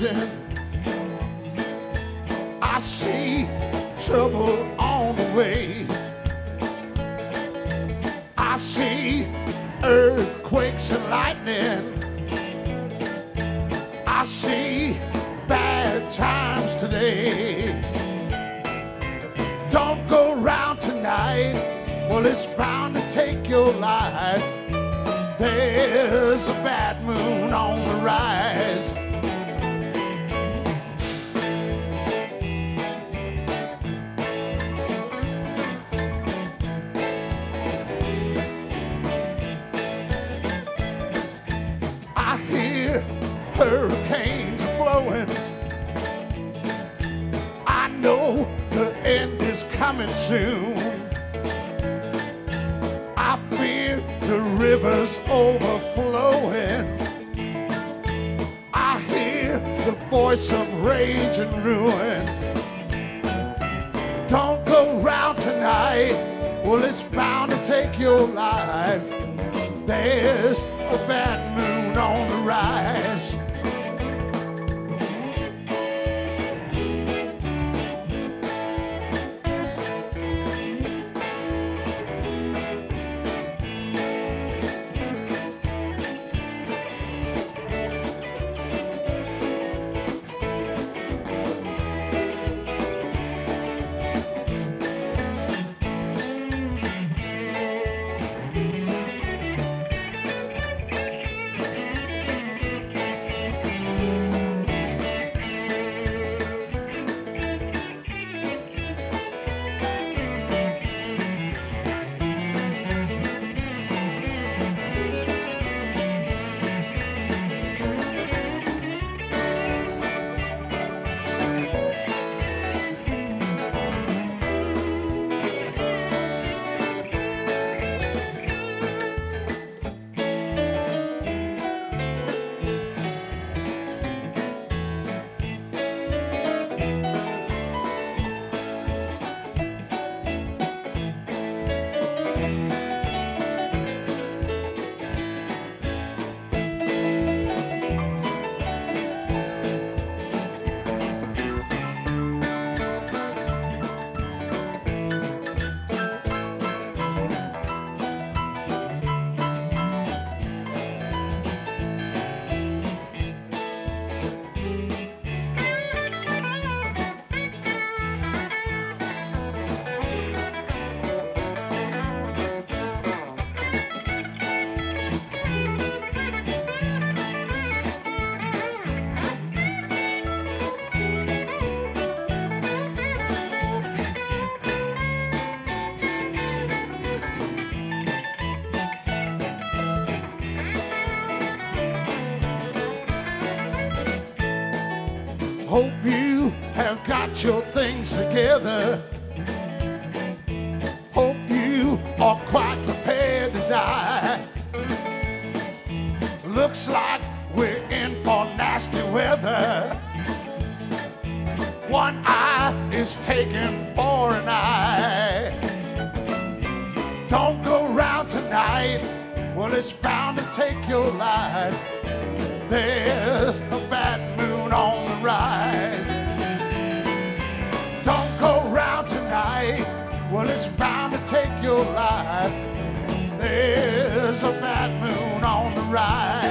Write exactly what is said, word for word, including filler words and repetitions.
rising. I see trouble on the way. I see earthquakes and lightning. I see bad times today. Don't go round tonight, well, it's bound to take your life. There's a bad moon on the rise. I hear hurricanes blowing. I know the end is coming soon. I fear the river's overflowing. I hear the voice of rage and ruin. Don't go round tonight, well, it's bound to take your life. There's a bad moon on the rise. Hope you have got your things together. Hope you are quite prepared to die. Looks like we're in for nasty weather. One eye is taken for an eye. Don't go round tonight, well, it's bound to take your life. There's a bad moon on the rise. Don't go round tonight, well, it's bound to take your life. There's a bad moon on the rise.